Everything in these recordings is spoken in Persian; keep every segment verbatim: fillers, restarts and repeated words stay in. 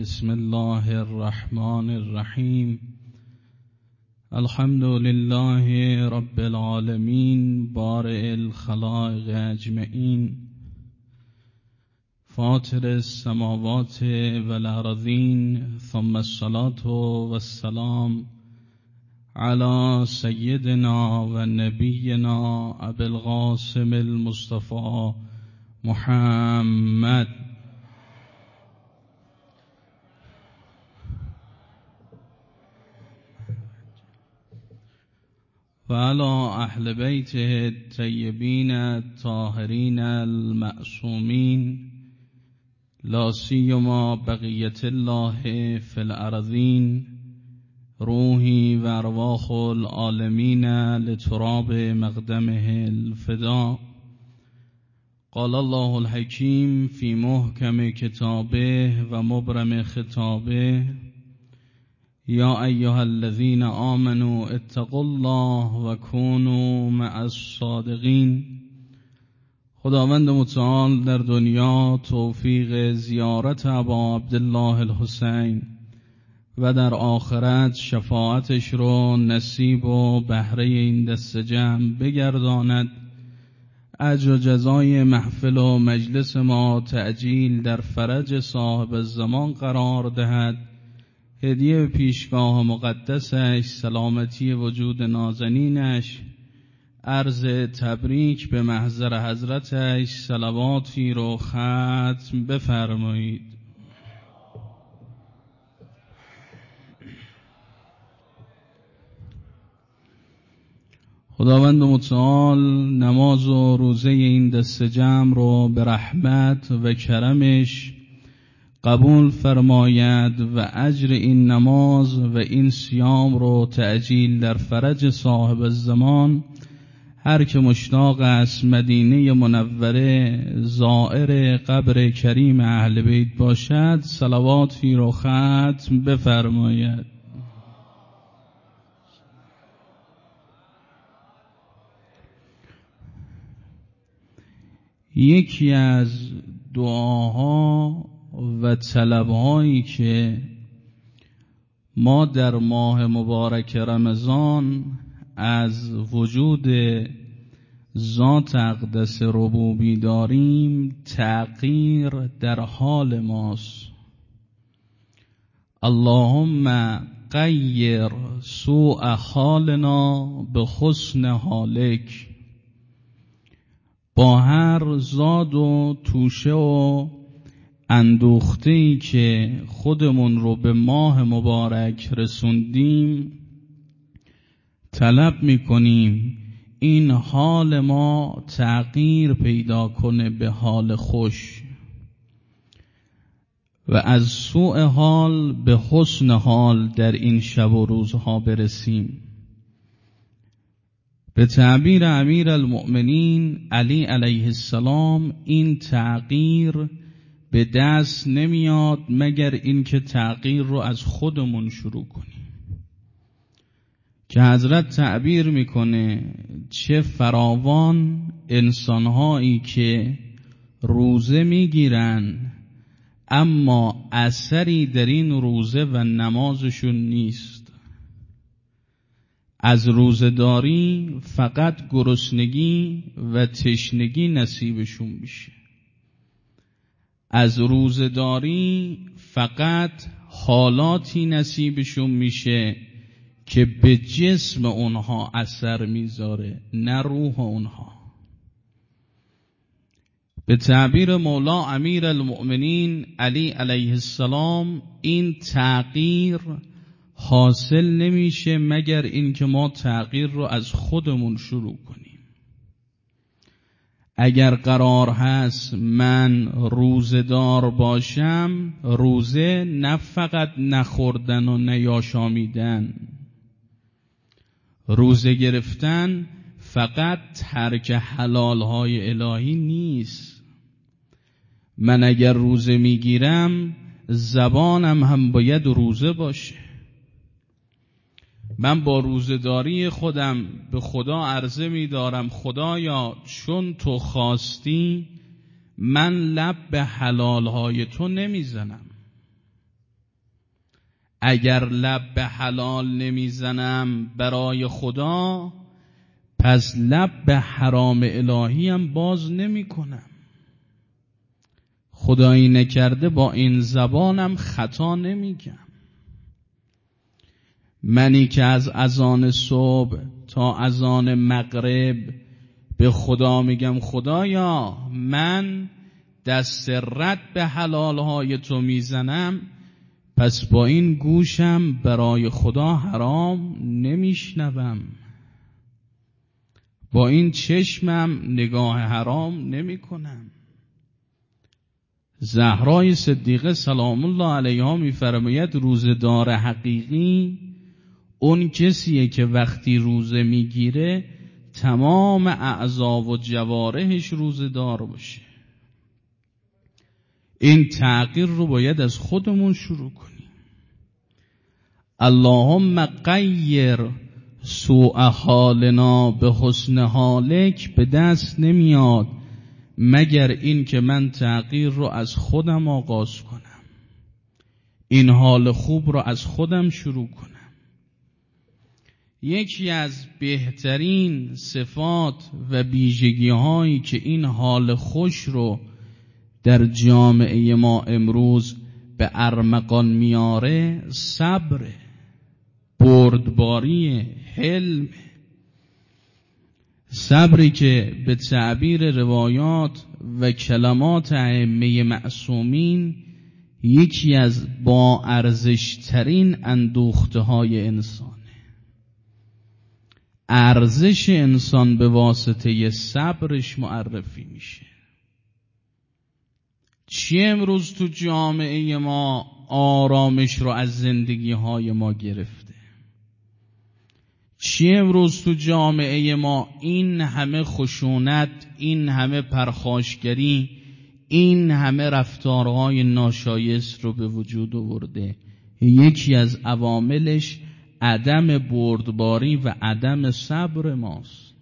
بسم الله الرحمن الرحیم. الحمد لله رب العالمین بارئ الخلائق اجمعین، فاطر السماوات والارضین، ثم الصلاة والسلام علی سیدنا و نبینا ابی القاسم المصطفى محمد و علی اهل بیته الطیبین الطاهرین المعصومین، لا سیما بقیة الله فی الارضین، روحی و ارواح العالمین لتراب مقدمه الفدا. قال الله الحکیم فی محکم کتابه و مبرم خطابه: یا ایها الذین آمنوا اتقوا الله و کونوا مع الصادقین. خداوند متعال در دنیا توفیق زیارت ابا عبدالله الحسین و در آخرت شفاعتش رو نصیب و بهره این دست جمع بگرداند. اجر و جزای محفل و مجلس ما تعجیل در فرج صاحب الزمان قرار دهد. هدیه به پیشگاه مقدسش، سلامتی وجود نازنینش، عرض تبریک به محضر حضرتش، صلواتی رو ختم بفرمایید. خداوند متعال نماز و روزه این دست جمع رو به رحمت و کرمش قبول فرماید و اجر این نماز و این صیام رو تعجیل در فرج صاحب الزمان. هر که مشتاق است مدینه منوره زائر قبر کریم اهل بیت باشد، صلواتی رو ختم بفرماید. یکی از دعاها و طلبهایی که ما در ماه مبارک رمضان از وجود ذات اقدس ربوبی داریم، تغییر در حال ماست. اللهم غیر سوء حالنا به حسن حالک. با هر زاد و توشه و اندوخته‌ای که خودمون رو به ماه مبارک رسوندیم، طلب می‌کنیم این حال ما تغییر پیدا کنه به حال خوش و از سوء حال به حسن حال در این شب و روزها برسیم. به تعبیر امیر المؤمنین علی علیه السلام، این تغییر به دست نمیاد مگر اینکه تغییر رو از خودمون شروع کنیم. که حضرت تعبیر میکنه چه فراوان انسانهایی که روزه میگیرن اما اثری در این روزه و نمازشون نیست. از روزه‌داری فقط گرسنگی و تشنگی نصیبشون میشه. از روزه‌داری فقط حالاتی نصیبشون میشه که به جسم اونها اثر میذاره، نه روح اونها. به تعبیر مولا امیر المؤمنین علی علیه السلام، این تغییر حاصل نمیشه مگر اینکه ما تغییر رو از خودمون شروع کنیم. اگر قرار هست من روزه‌دار باشم، روزه نه فقط نخوردن و نیاشامیدن، روزه گرفتن فقط ترک حلالهای الهی نیست. من اگر روزه میگیرم زبانم هم باید روزه باشه. من با روزه‌داری خودم به خدا عرضه می دارم خدایا چون تو خواستی من لب به حلالهای تو نمی زنم. اگر لب به حلال نمیزنم برای خدا، پس لب به حرام الهی هم باز نمی کنم. خدایی نکرده با این زبانم خطا نمیگم. منی که از اذان صبح تا اذان مغرب به خدا میگم خدایا من دست رد به حلالهای تو میزنم، پس با این گوشم برای خدا حرام نمیشنوم، با این چشمم نگاه حرام نمی کنم. زهرای صدیقه سلام الله علیها میفرماید روزدار حقیقی اون کسیه که وقتی روزه میگیره تمام اعضا و جوارحش روزدار باشه. این تغییر رو باید از خودمون شروع کنیم. اللهم غیر سوء حالنا به حسن حالک به دست نمیاد مگر این که من تغییر رو از خودم آغاز کنم، این حال خوب رو از خودم شروع کنم. یکی از بهترین صفات و ویژگی هایی که این حال خوش رو در جامعه ما امروز به ارمغان میاره صبر، بردباری، حلم. صبری که به تعبیر روایات و کلمات ائمه معصومین یکی از با ارزش ترین اندوخته های انسانه. ارزش انسان به واسطه صبرش معرفی میشه. چی امروز تو جامعه ما آرامش رو از زندگی های ما گرفته؟ چی امروز تو جامعه ما این همه خشونت، این همه پرخاشگری، این همه رفتارهای ناشایست رو به وجود آورده؟ یکی از عواملش عدم بردباری و عدم صبر ماست.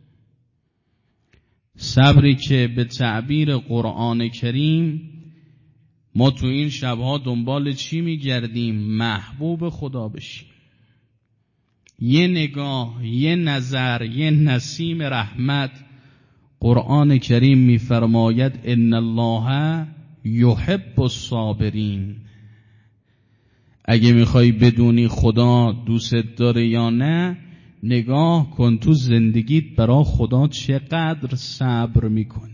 صبری که به تعبیر قرآن کریم ما تو این شبها دنبال چی میگردیم؟ محبوب خدا بشیم. یه نگاه، یه نظر، یه نسیم رحمت. قرآن کریم میفرماید ان الله یحب الصابرین. اگه میخوای بدونی خدا دوست داره یا نه، نگاه کن تو زندگیت برای خدا چقدر صبر میکنی،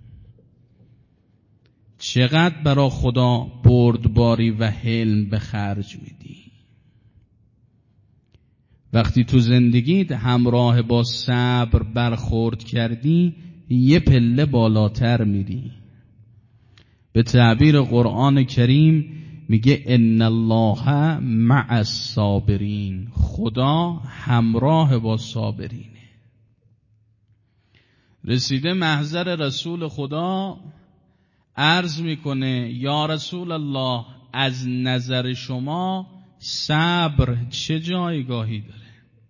چقدر برای خدا بردباری و حلم به خرج میدی. وقتی تو زندگیت همراه با صبر برخورد کردی یه پله بالاتر میری. به تعبیر قرآن کریم میگه ان الله مع الصابرین، خدا همراه با صابرینه. رسیده محضر رسول خدا عرض میکنه یا رسول الله از نظر شما صبر چه جایگاهی داره؟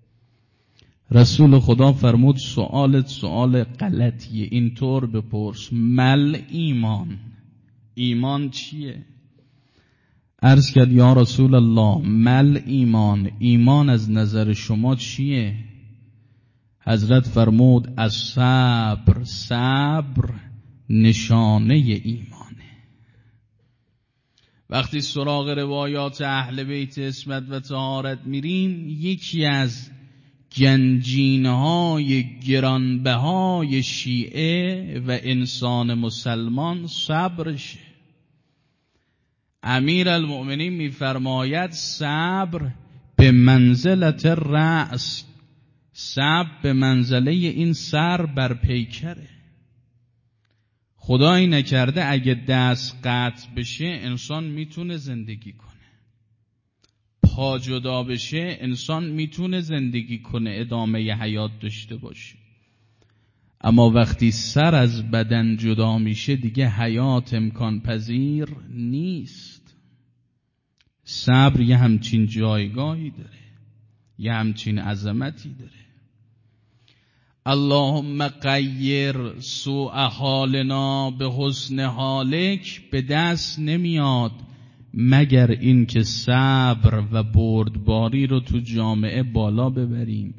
رسول خدا فرمود سوالت سوال غلطیه، اینطور بپرس مل ایمان، ایمان چیه؟ عرض کرد یا رسول الله مل ایمان، ایمان از نظر شما چیه؟ حضرت فرمود از صبر، صبر نشانه ایمانه. وقتی سراغ روایات اهل بیت عصمت و طهارت میریم، یکی از گنجینه‌های گرانبهای شیعه و انسان مسلمان صبرشه. امیر المؤمنین میفرماید صبر به منزلت رأس، صبر به منزله این سر بر پیکره. خدایی نکرده اگه دست قطع بشه انسان میتونه زندگی کنه، پا جدا بشه انسان میتونه زندگی کنه، ادامه حیات داشته باشه. اما وقتی سر از بدن جدا میشه دیگه حیات امکان پذیر نیست. صبر یه همچین جایگاهی داره، یه همچین عظمتی داره. اللهم غیر سوء حالنا به حسن حالک به دست نمیاد مگر این که صبر و بردباری رو تو جامعه بالا ببریم.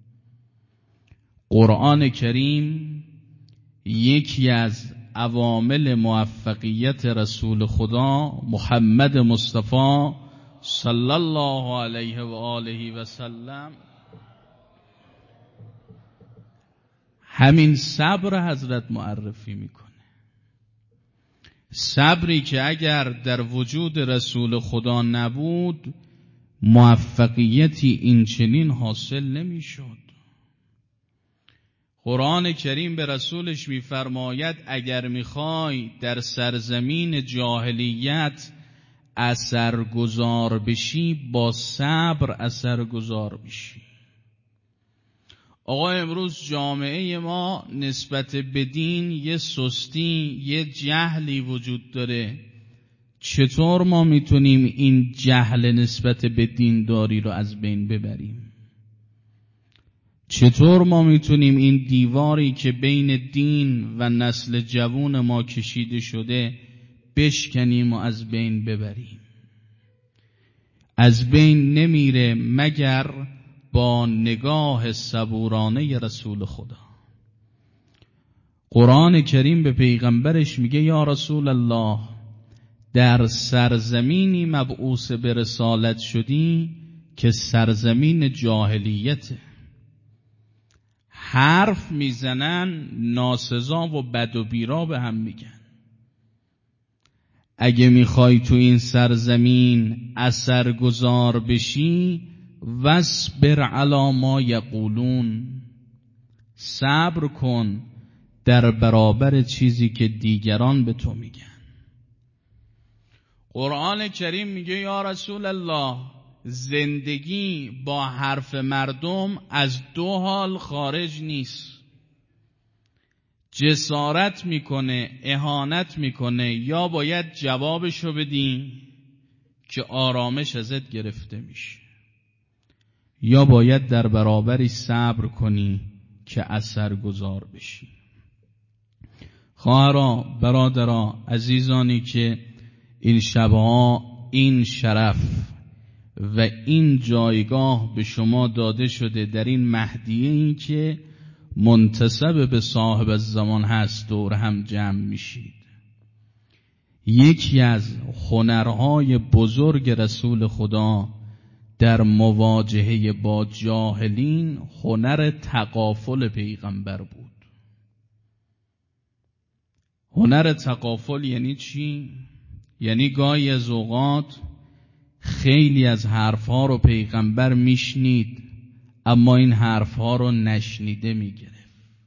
قرآن کریم یکی از عوامل موفقیت رسول خدا محمد مصطفی صلی الله علیه و آله و سلم همین صبر حضرت معرفی میکنه. صبری که اگر در وجود رسول خدا نبود موفقیتی این چنین حاصل نمیشد. قرآن کریم به رسولش میفرماید اگر میخوای در سرزمین جاهلیت اثرگذار بشی با صبر اثرگذار بشی. آقا امروز جامعه ما نسبت به دین یه سستی، یه جهلی وجود داره. چطور ما میتونیم این جهل نسبت به دینداری رو از بین ببریم؟ چطور ما میتونیم این دیواری که بین دین و نسل جوان ما کشیده شده بشکنیم و از بین ببریم؟ از بین نمیره مگر با نگاه صبورانه رسول خدا. قرآن کریم به پیغمبرش میگه یا رسول الله در سرزمینی مبعوث به رسالت شدی که سرزمین جاهلیته. حرف میزنن ناسزا و بد و بیرا به هم میگن. اگه میخوای تو این سرزمین اثرگذار بشی واصبر علی ما یقولون، صبر کن در برابر چیزی که دیگران به تو میگن. قرآن کریم میگه یا رسول الله زندگی با حرف مردم از دو حال خارج نیست. جسارت میکنه، اهانت میکنه، یا باید جوابشو بدی که آرامش ازت گرفته میشه، یا باید در برابری صبر کنی که اثرگذار بشی. خواهرا، برادرا، عزیزانی که این شبها این شرف و این جایگاه به شما داده شده در این مهدیه‌ای که منتسب به صاحب الزمان هست دور هم جمع میشید. یکی از هنرهای بزرگ رسول خدا در مواجهه با جاهلین هنر تغافل پیغمبر بود. هنر تغافل یعنی چی؟ یعنی گاهی از اوقات خیلی از حرفها رو پیغمبر میشنید اما این حرفها رو نشنیده میگرفت.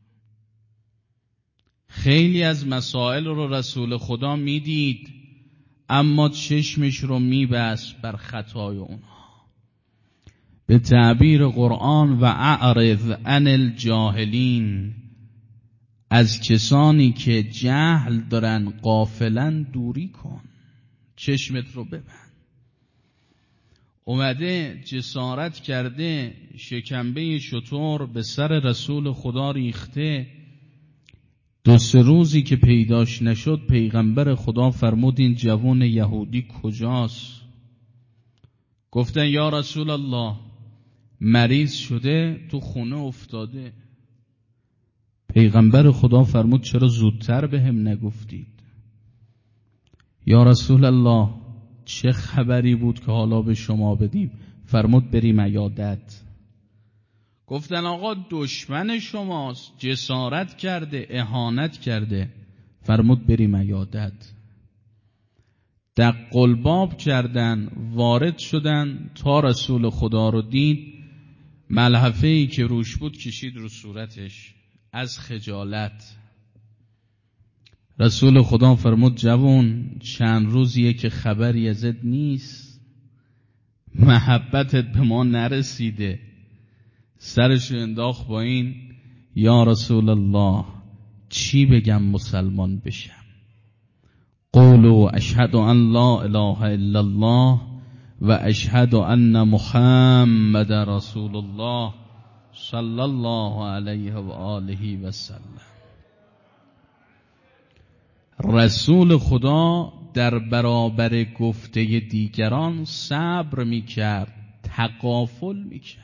خیلی از مسائل رو رسول خدا میدید اما چشمش رو میبست بر خطای اونها. به تعبیر قرآن و اعرض عن الجاهلین، از کسانی که جهل دارن غافلن دوری کن، چشمت رو ببند. اومده جسارت کرده شکمبه شتر به سر رسول خدا ریخته. دو سه روزی که پیداش نشد پیغمبر خدا فرمود این جوان یهودی کجاست؟ گفتن یا رسول الله مریض شده تو خونه افتاده. پیغمبر خدا فرمود چرا زودتر به هم نگفتید؟ یا رسول الله چه خبری بود که حالا به شما بدیم؟ فرمود بریم عیادت. گفتن آقا دشمن شماست، جسارت کرده، اهانت کرده. فرمود بریم عیادت. دق الباب کردن، وارد شدن تا رسول خدا رو دید. ملحفه‌ای که روش بود کشید رو صورتش از خجالت. رسول خدا فرمود جوان چند روزیه که خبری ازت نیست، محبتت به ما نرسیده. سرش انداخت با این یا رسول الله چی بگم مسلمان بشم؟ قولوا اشهد ان لا اله الا الله و اشهد ان محمد رسول الله صلی الله علیه و آله و سلم. رسول خدا در برابر گفته دیگران صبر میکرد، تغافل میکرد.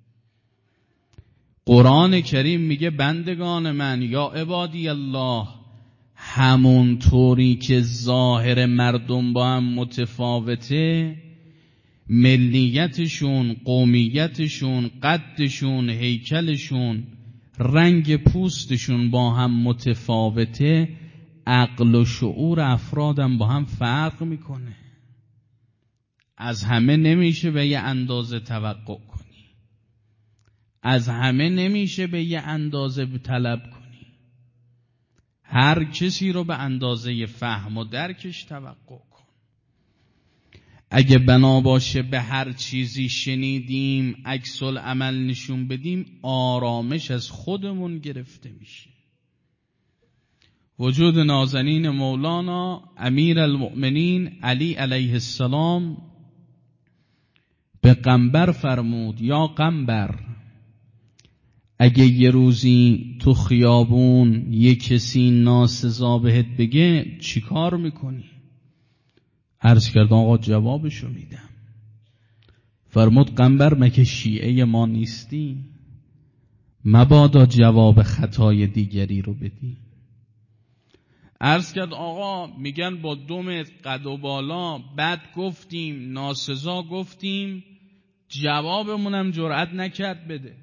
قرآن کریم میگه بندگان من یا عبادی الله، همون طوری که ظاهر مردم با هم متفاوته، ملیتشون، قومیتشون، قدشون، هیکلشون، رنگ پوستشون با هم متفاوته، عقل و شعور افرادم با هم فرق میکنه. از همه نمیشه به یه اندازه توقع کنی، از همه نمیشه به یه اندازه طلب کنی. هر کسی رو به اندازه فهم و درکش توقع کن. اگه بنا باشه به هر چیزی شنیدیم عکس العمل نشون بدیم، آرامش از خودمون گرفته میشه. وجود نازنین مولانا امیر المؤمنین علی علیه السلام به قنبر فرمود یا قنبر، اگه یه روزی تو خیابون یه کسی ناسزا بهت بگه چی کار میکنی؟ عرض کرد آقا جوابشو میدم. فرمود قنبر مگه شیعه ما نیستی؟ مبادا جواب خطای دیگری رو بدی. عرض کرد آقا میگن با دم قد و بالا بد گفتیم، ناسزا گفتیم، جوابمونم جرأت نکرد بده.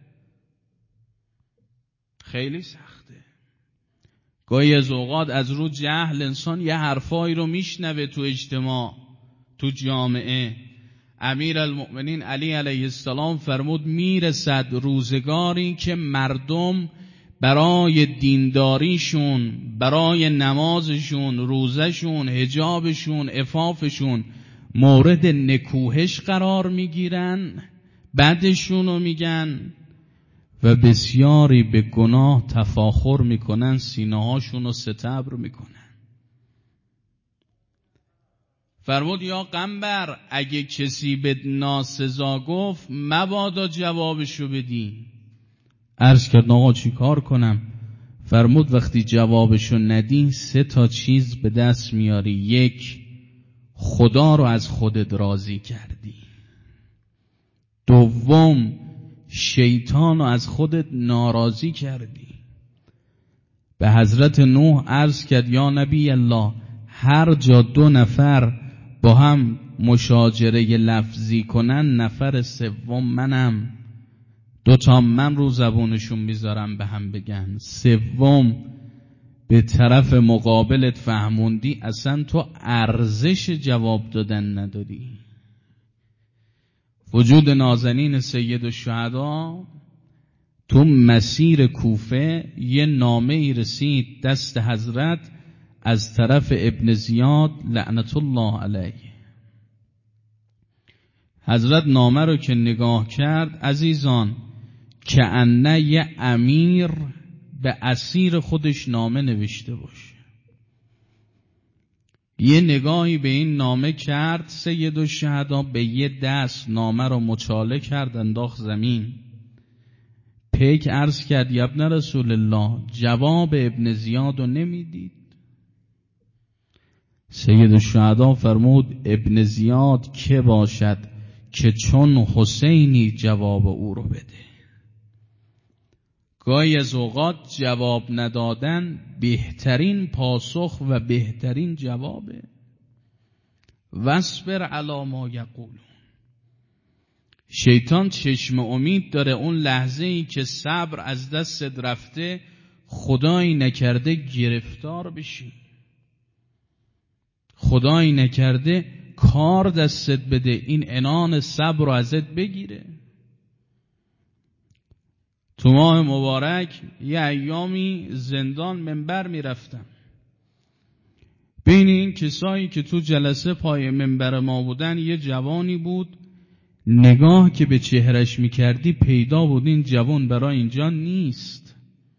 خیلی سخته. گاهی از اوقات از رو جهل انسان یه حرفایی رو میشنوه تو اجتماع، تو جامعه. امیر المؤمنین علی علیه السلام فرمود میرسد روزگاری که مردم برای دینداریشون، برای نمازشون، روزشون، حجابشون، عفافشون مورد نکوهش قرار میگیرن، بدشونو میگن و بسیاری به گناه تفاخر میکنن، سینه‌هاشونو ستبر میکنن. فرمود یا قنبر اگه کسی به ناسزا گفت مبادا جوابشو بدی. عرض کرد آقا چی کار کنم؟ فرمود وقتی جوابشو ندی سه تا چیز به دست میاری. یک، خدا رو از خودت راضی کردی. دوم، شیطان رو از خودت ناراضی کردی. به حضرت نوح عرض کرد یا نبی الله، هر جا دو نفر با هم مشاجره لفظی کنن، نفر سوم منم. دوتا من رو زبونشون میذارم به هم بگن. سوم به طرف مقابلت فهموندی اصلا تو ارزش جواب دادن نداری. وجود نازنین سید الشهدا تو مسیر کوفه یه نامه ای رسید دست حضرت از طرف ابن زیاد لعنت الله علیه. حضرت نامه رو که نگاه کرد، عزیزان که انه یه امیر به اسیر خودش نامه نوشته باشه. یه نگاهی به این نامه کرد سید الشهدا، به یه دست نامه رو مچاله کرد انداخت زمین. پیک عرض کرد یا ابن رسول الله، جواب ابن زیاد رو نمیدید؟ سید الشهدا فرمود ابن زیاد که باشد که چون حسینی جواب او رو بده. گاهی از اوقات جواب ندادن بهترین پاسخ و بهترین جوابه. واصبر علی ما یقولون. شیطان چشم امید داره اون لحظه ای که صبر از دستت رفته، خدایی نکرده گرفتار بشی، خدایی نکرده کار دستت بده، این عنان صبر رو ازت بگیره. تو ماه مبارک یه ایامی زندان منبر می رفتم. بین این کسایی که تو جلسه پای منبر ما بودن یه جوانی بود، نگاه که به چهرش می کردی پیدا بود این جوان برای اینجا نیست.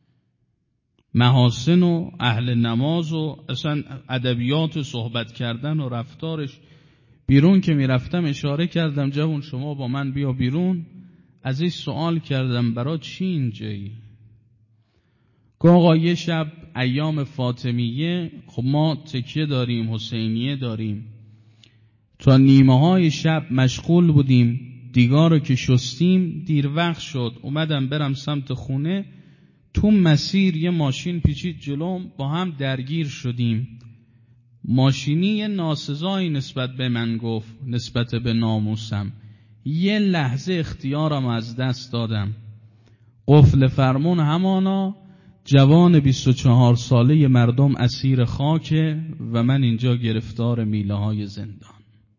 محاسن و اهل نماز و اصلا ادبیات و صحبت کردن و رفتارش. بیرون که می رفتم اشاره کردم جوان شما با من بیا بیرون. ازش سوال کردم برای چی اینجایی؟ که آقا یه شب ایام فاطمیه، خب ما تکیه داریم، حسینیه داریم، تا نیمه های شب مشغول بودیم، دیگار رو که شستیم دیر وقت شد، اومدم برم سمت خونه، تو مسیر یه ماشین پیچید جلوم، با هم درگیر شدیم. ماشینی یه ناسزایی نسبت به من گفت، نسبت به ناموسم. یه لحظه اختیارم از دست دادم. قفل فرمون همانا، جوان بیست و چهار ساله مردم اسیر خاکه و من اینجا گرفتار میله های زندان.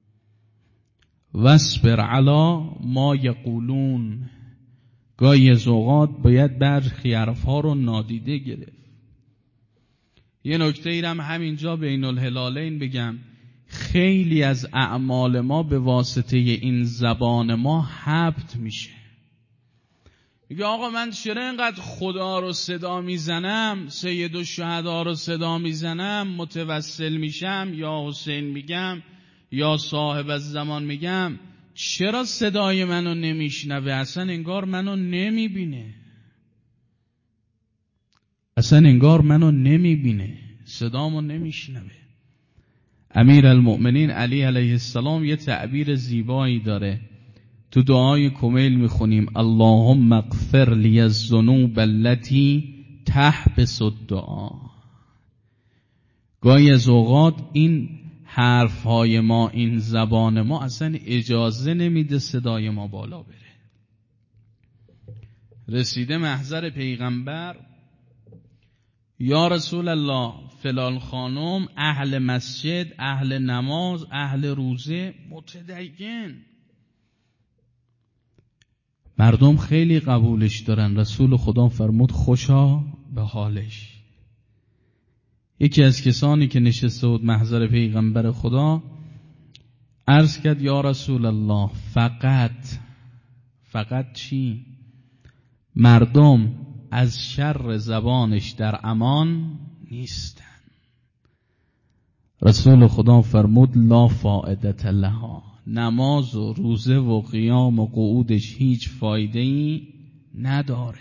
واصبر علی ما یقولون. گاهی از اوقات باید برخی حرفها رو نادیده گرفت. یه نکته ایرم همینجا بین الهلالین بگم، خیلی از اعمال ما به واسطه این زبان ما حبط میشه. میگه آقا من چرا اینقدر خدا رو صدا میزنم، سید الشهدا رو صدا میزنم، متوسل میشم، یا حسین میگم، یا صاحب الزمان میگم، چرا صدای منو نمیشنوه؟ اصلا انگار منو نمیبینه، اصلا انگار منو نمیبینه، صدامو نمیشنوه. امیر المؤمنین علی علیه السلام یه تعبیر زیبایی داره، تو دعای کمیل میخونیم اللهم اغفر لی الذنوب التي تحبس الدعا. گاهی از اوقات این حرفهای ما، این زبان ما اصلا اجازه نمیده صدای ما بالا بره. رسیده محضر پیغمبر، یا رسول الله فلان خانم اهل مسجد، اهل نماز، اهل روزه، متدین، مردم خیلی قبولش دارن. رسول خدا فرمود خوشا به حالش. یکی از کسانی که نشسته بود محضر پیغمبر خدا عرض کرد یا رسول الله فقط فقط چی؟ مردم از شر زبانش در امان نیستن. رسول خدا فرمود لا فائدت لها. نماز و روزه و قیام و قعودش هیچ فایده‌ای نداره.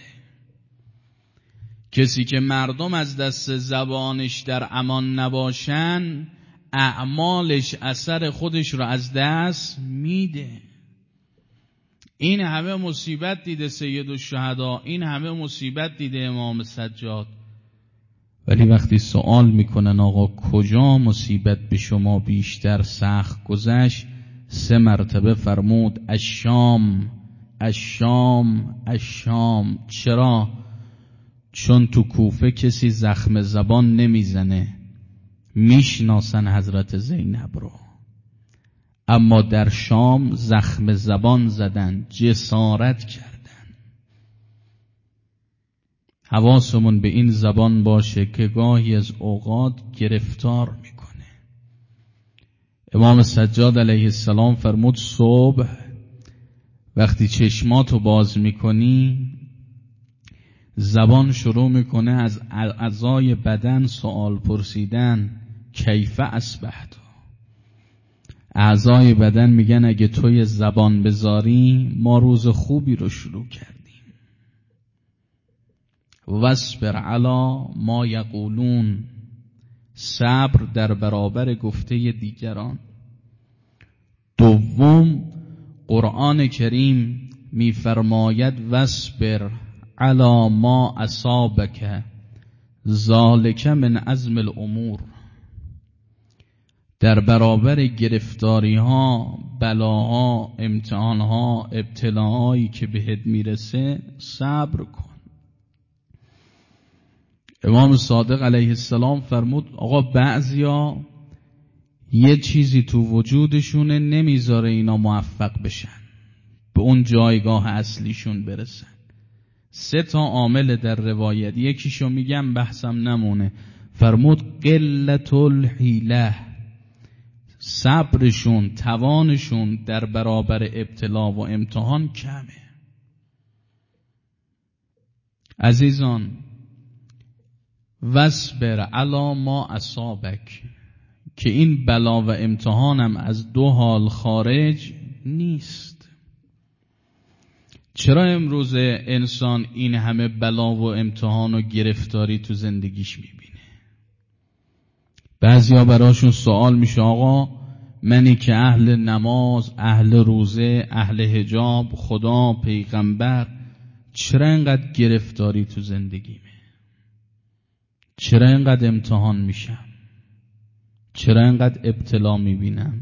کسی که مردم از دست زبانش در امان نباشن، اعمالش اثر خودش رو از دست میده. این همه مصیبت دیده سید الشهدا، این همه مصیبت دیده امام سجاد، ولی وقتی سوال میکنن آقا کجا مصیبت به شما بیشتر سخت گذشت، سه مرتبه فرمود الشام الشام الشام. چرا؟ چون تو کوفه کسی زخم زبان نمیزنه، میشناسن حضرت زینب رو، اما در شام زخم زبان زدن، جسارت کردن. حواسمون به این زبان باشه که گاهی از اوقات گرفتار میکنه. امام سجاد علیه السلام فرمود صبح وقتی چشماتو باز میکنی، زبان شروع میکنه از اعضای بدن سوال پرسیدن، کیف اصبحت. اعضای بدن میگن اگه توی زبان بذاری ما روز خوبی رو شروع کردیم. واصبر علی ما یقولون. صبر در برابر گفته دیگران. دوم، قرآن کریم میفرماید واصبر علی ما اصابک ذالک من عزم الامور. در برابر گرفتاری ها، بلاها، امتحانها، ابتلاهایی که بهت میرسه صبر کن. امام صادق علیه السلام فرمود آقا بعضیا یه چیزی تو وجودشونه نمیذاره اینا موفق بشن، به اون جایگاه اصلیشون برسن. سه تا عامل در روایت، یکیشو میگم بحثم نمونه، فرمود قلت الحیله، صبرشون، توانشون در برابر ابتلا و امتحان کمه. عزیزان واصبر علی ما اصابک، که این بلا و امتحانم از دو حال خارج نیست. چرا امروز انسان این همه بلا و امتحان و گرفتاری تو زندگیش میبینه؟ بعضیا براشون سوال میشه آقا منی که اهل نماز، اهل روزه، اهل حجاب، خدا، پیغمبر، چرا اینقدر گرفتاری تو زندگیمه؟ چرا اینقدر امتحان میشم؟ چرا اینقدر ابتلا میبینم؟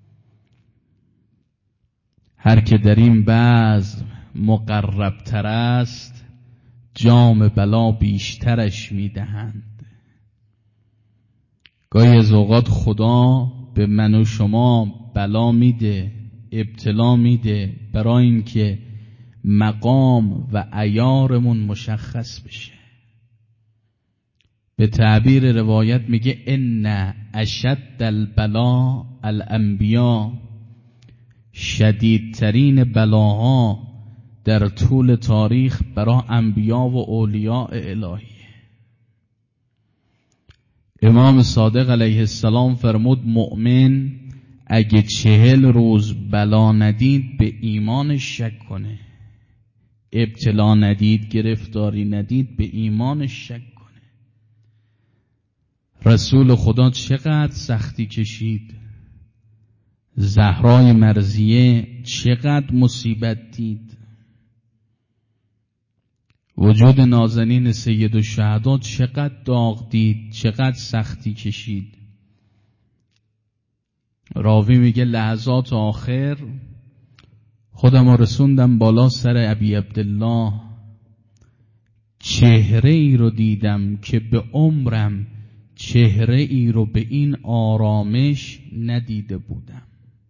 هر که در این بزم مقرب تر است جام بلا بیشترش میدهند. گاهی از اوقات خدا به من و شما بلا میده، ابتلا میده برای اینکه مقام و عیارمون مشخص بشه. به تعبیر روایت میگه ان اشد البلا الانبیا، شدیدترین بلاها در طول تاریخ برای انبیا و اولیاء الهیه. امام صادق علیه السلام فرمود مؤمن اگه چهل روز بلا ندید به ایمانش شک کنه، ابتلا ندید، گرفتاری ندید، به ایمانش شک کنه. رسول خدا چقدر سختی کشید، زهرای مرضیه چقدر مصیبت دید، وجود نازنین سید الشهدا چقدر داغ دید، چقدر سختی کشید. راوی میگه لحظات آخر خودم رسوندم بالا سر ابی عبدالله، چهره ای رو دیدم که به عمرم چهره ای رو به این آرامش ندیده بودم.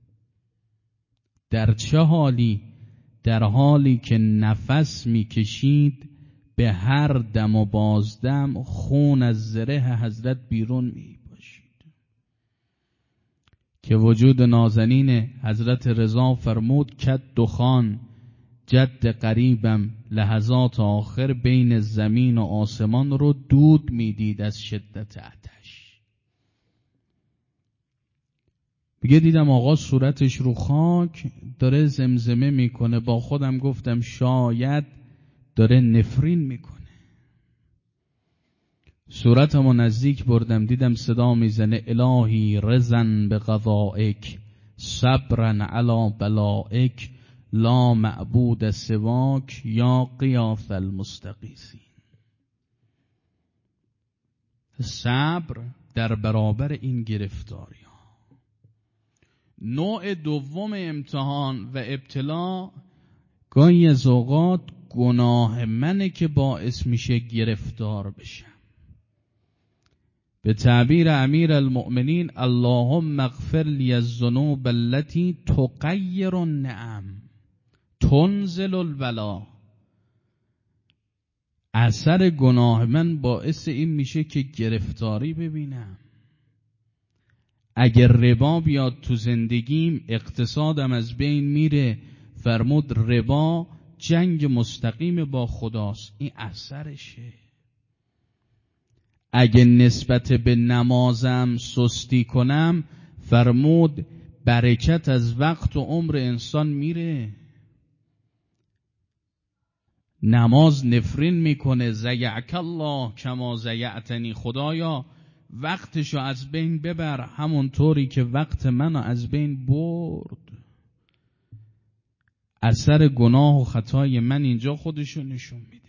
در چه حالی؟ در حالی که نفس میکشید به هر دم و بازدم خون از زره حضرت بیرون می باشید. که وجود نازنین حضرت رضا فرمود کد دخان جد قریبم لحظات آخر بین زمین و آسمان رو دود میدید از شدت آتش. بگه دیدم آقا صورتش رو خاک داره زمزمه میکنه، با خودم گفتم شاید داره نفرین میکنه. صورتمو نزدیک بردم دیدم صدا میزنه الهی رضا بقضائک صبرا علی بلائک لا معبود سواک یا قیاس المستغیثین. صبر در برابر این گرفتاری ها. نوع دوم امتحان و ابتلا گاهی از اوقات گناه منه که باعث میشه گرفتار بشم. به تعبیر امیر المؤمنین اللهم اغفر لی الذنوب التي تغیر النعم تنزل البلا. اثر گناه من باعث این میشه که گرفتاری ببینم. اگر ربا بیاد تو زندگیم اقتصادم از بین میره. فرمود ربا جنگ مستقیم با خداست، این اثرشه. اگه نسبت به نمازم سستی کنم فرمود برکت از وقت و عمر انسان میره. نماز نفرین میکنه زیعک الله کما زیعتنی، خدایا وقتشو از بین ببر همونطوری که وقت منو از بین برد. اثر گناه و خطای من اینجا خودشو نشون میده.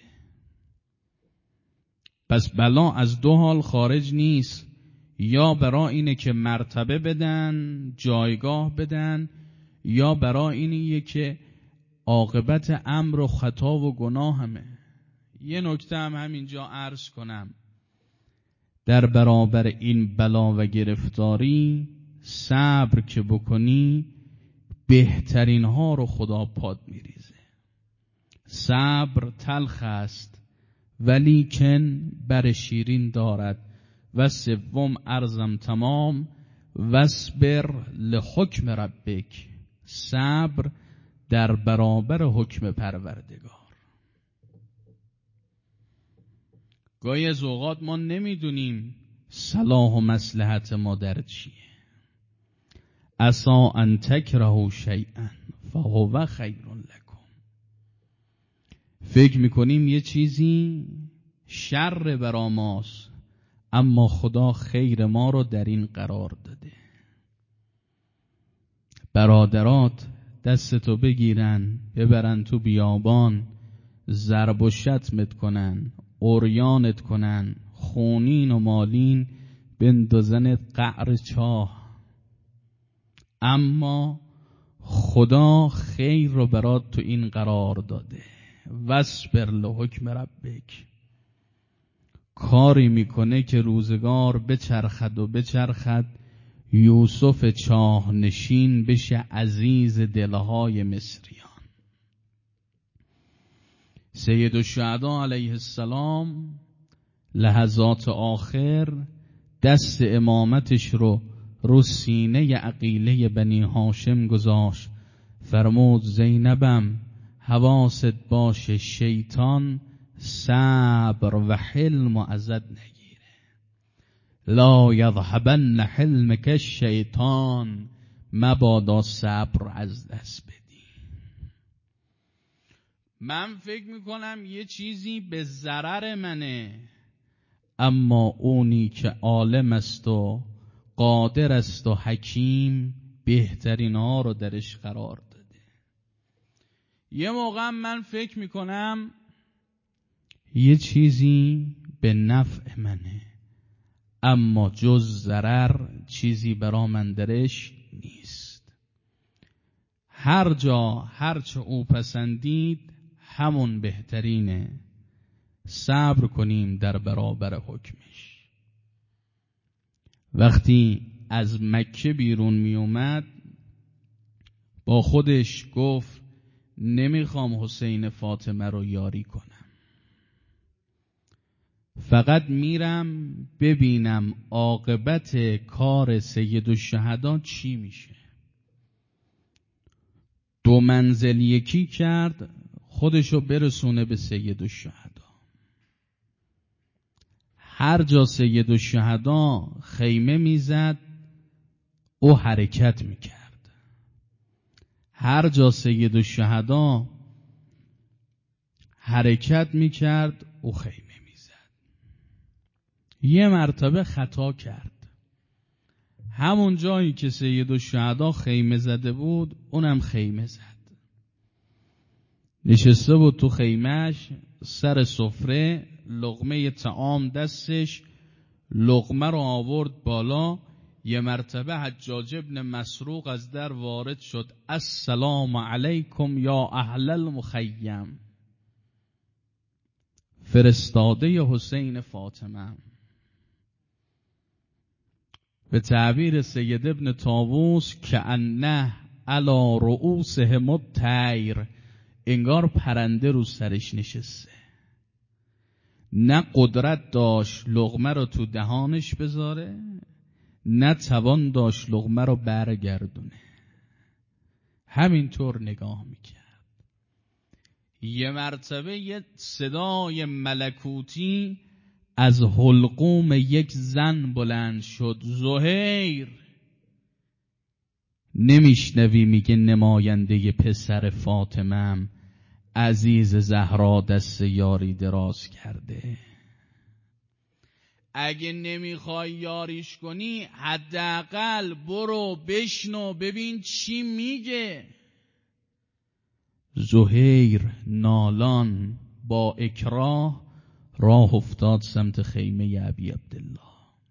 پس بلا از دو حال خارج نیست، یا برای اینه که مرتبه بدن، جایگاه بدن، یا برای اینه که عاقبت امر و خطا و گناه همه. یه نکته هم همینجا عرض کنم، در برابر این بلا و گرفتاری صبر که بکنی بهترین ها رو خدا پاد میریزه. صبر تلخ است ولیکن بر شیرین دارد. و سوم ارزم تمام واصبر لحکم ربک، صبر در برابر حکم پروردگار. گاهی از اوقات ما نمیدونیم صلاح و مصلحت ما در چیه. عسى ان تکرهوا شیئا فهو خیر لکم. فکر میکنیم یه چیزی شر برا ماست، اما خدا خیر ما رو در این قرار داده. برادرات دستتو بگیرن ببرن تو بیابان، ضرب و شتمت کنن، عریانت کنن، خونین و مالین، بندازنت قعر چاه، اما خدا خیر رو برات تو این قرار داده. واصبر لحکم ربک. کاری میکنه که روزگار بچرخد و بچرخد، یوسف چاه نشین بشه عزیز دلهای مصریان. سید الشهدا علیه السلام لحظات آخر دست امامتش رو رو سینه عقیله بنی هاشم گذاشت، فرمود زینبم حواست باشه، شیطان صبر و حلم و ازت نگیره. لا یذهبن حلمک الشیطان، مبادا صبر از دست بدی. من فکر میکنم یه چیزی به ضرر منه، اما اونی که عالم است و قادر است و حکیم بهترین ها رو درش قرار داده. یه موقع من فکر میکنم یه چیزی به نفع منه، اما جز ضرر چیزی برا من درش نیست. هر جا هرچه او پسندید همون بهترینه. صبر کنیم در برابر حکمش. وقتی از مکه بیرون می اومد با خودش گفت نمیخوام حسین فاطمه رو یاری کنم، فقط میرم ببینم عاقبت کار سید الشهدا چی میشه. دو منزل یکی کرد خودشو برسونه به سید الشهدا. هر جا سید الشهدا خیمه میزد او حرکت میکرد، هر جا سید الشهدا حرکت میکرد او خیمه میزد. یه مرتبه خطا کرد، همون جایی که سید الشهدا خیمه زده بود اونم خیمه زد. نشسته بود تو خیمهش سر سفره، لقمه طعام دستش، لقمه رو آورد بالا. یه مرتبه حجاج ابن مسروق از در وارد شد، السلام علیکم یا اهل المخیم، فرستاده حسین فاطمه. به تعبیر سید ابن طاووس کأنه علی رؤوسهم الطیر، انگار پرنده رو سرش نشسته. نه قدرت داشت لقمه رو تو دهانش بذاره، نه توان داشت لقمه رو برگردونه، همینطور نگاه میکرد. یه مرتبه یه صدای ملکوتی از حلقوم یک زن بلند شد، زهیر. نمیشنوی میگه نماینده پسر فاطمه‌ام عزیز زهرا دست یاری دراز کرده، اگه نمیخوای یاریش کنی حداقل برو بشنو ببین چی میگه. زهیر نالان با اکراه راه افتاد سمت خیمه ابی عبدالله.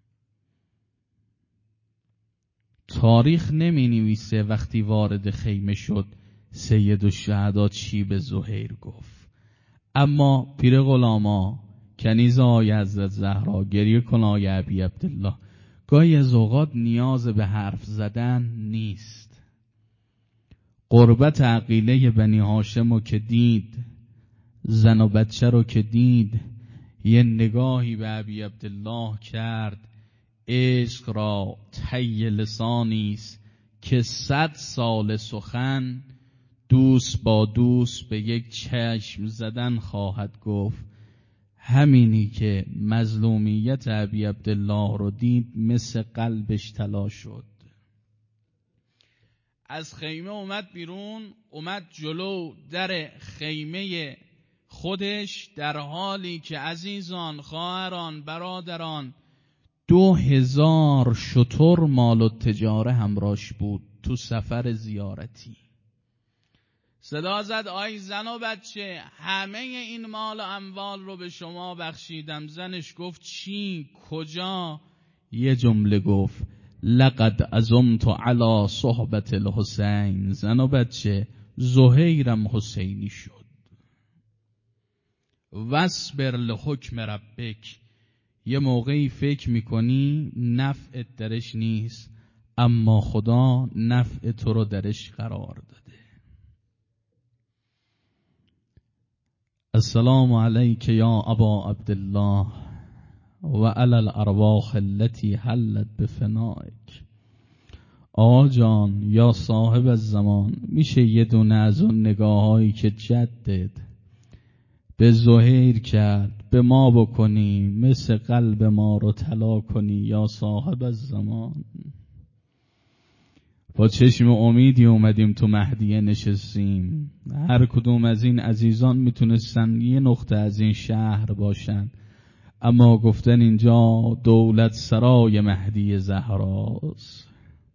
تاریخ نمی نویسه وقتی وارد خیمه شد سید الشهدا چی به زهیر گفت، اما پیر غلاما کنیز آی حضرت زهرا گریه کن آی ابی عبدالله، گاهی از اوقات نیاز به حرف زدن نیست. قربت عقیله بنی هاشم رو که دید، زن و بچه رو که دید، یه نگاهی به ابی عبدالله کرد. عشق را طی لسانیست که صد سال سخن دوست با دوست به یک چشم زدن خواهد گفت. همینی که مظلومیت ابی عبدالله رو دید مثل قلبش طلا شد. از خیمه اومد بیرون، اومد جلو در خیمه خودش در حالی که عزیزان، خواهران، برادران، دو هزار شتر مال و تجاره همراش بود تو سفر زیارتی. صدا زد آی زن و بچه، همه این مال و اموال رو به شما بخشیدم. زنش گفت چی؟ کجا؟ یه جمله گفت لقد عزمت علی صحبت الحسین. زن و بچه، زهیرم حسینی شد. واصبر لحکم ربک. یه موقعی فکر میکنی نفعت درش نیست، اما خدا نفع تو رو درش قرار داده. السلام علیک یا ابا عبدالله و علی الارواح التي حلت بفنائک. آقا جان یا صاحب الزمان، میشه یه دونه از اون نگاهایی که جدت به زهیر کرد به ما بکنی، مثل قلب ما رو طلا کنی یا صاحب الزمان؟ با چشم امیدی اومدیم تو مهدیه نشستیم. هر کدوم از این عزیزان میتونستن یه نقطه از این شهر باشن، اما گفتن اینجا دولت سرای مهدی زهراست.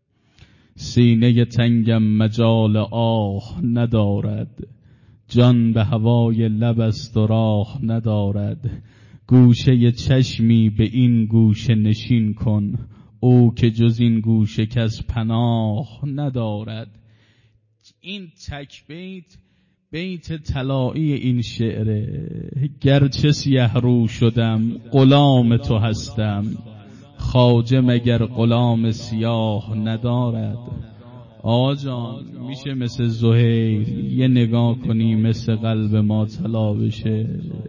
سینه تنگم مجال آه ندارد، جان به هوای لب است و راه ندارد. گوشه چشمی به این گوشه نشین کن، او که جز این گوشه کس پناه ندارد. این تک بیت بیت طلایی این شعره. گرچه سیه رو شدم غلام تو هستم، خواجه مگر غلام سیاه ندارد. آقا جان میشه مثل زهیر یه نگاه کنی مثل قلب ما طلا بشه؟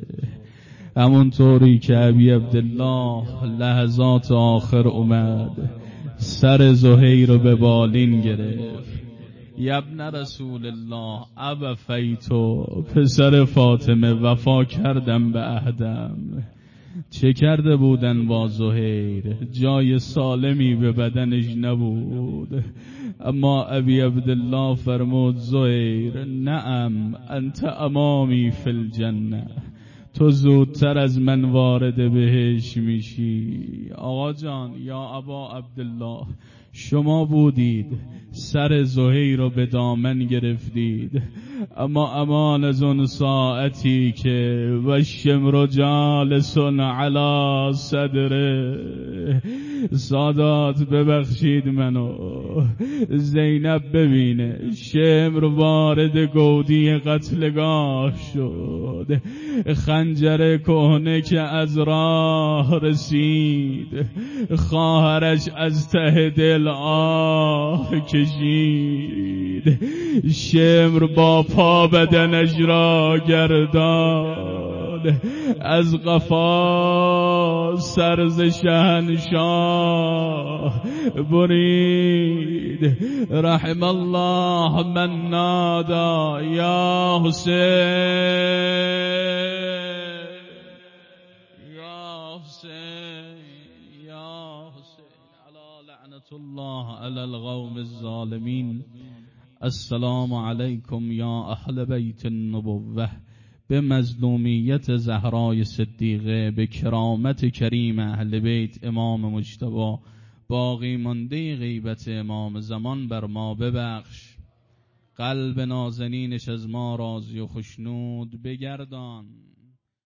همونطوری که ابی عبدالله لحظات آخر اومد سر زهیر رو به بالین گرفت. یبن رسول الله ابفیتو، پسر فاطمه وفا کردم به عهدم. چه کرده بودن با زهیر؟ جای سالمی به بدنش نبود، اما ابی عبدالله فرمود زهیر نعم انت امامی فی الجنه، تو زودتر از من وارد بهش میشی. آقا جان یا ابا عبدالله، شما بودید سر زهیر رو به دامن گرفتید، اما امان از اون ساعتی که و شمر جالس علی صدره. سادات ببخشید منو، زینب ببینه شمر وارد گودی قتلگاه شد، خنجر کهنه که از راه رسید، خواهرش از ته دل آه کشید، شمر با پا بدنش را گردان، از قفا سرز شهنشاه برید. رحم الله من نادا یا حسین یا حسین یا حسین علی لعنت الله علی القوم الظالمین. السلام علیکم یا اهل بیت النبوه، به مظلومیت زهرای صدیقه، به کرامت کریم اهل بیت امام مجتبی، باقی مانده غیبت امام زمان بر ما ببخش. قلب نازنینش از ما راضی و خشنود بگردان.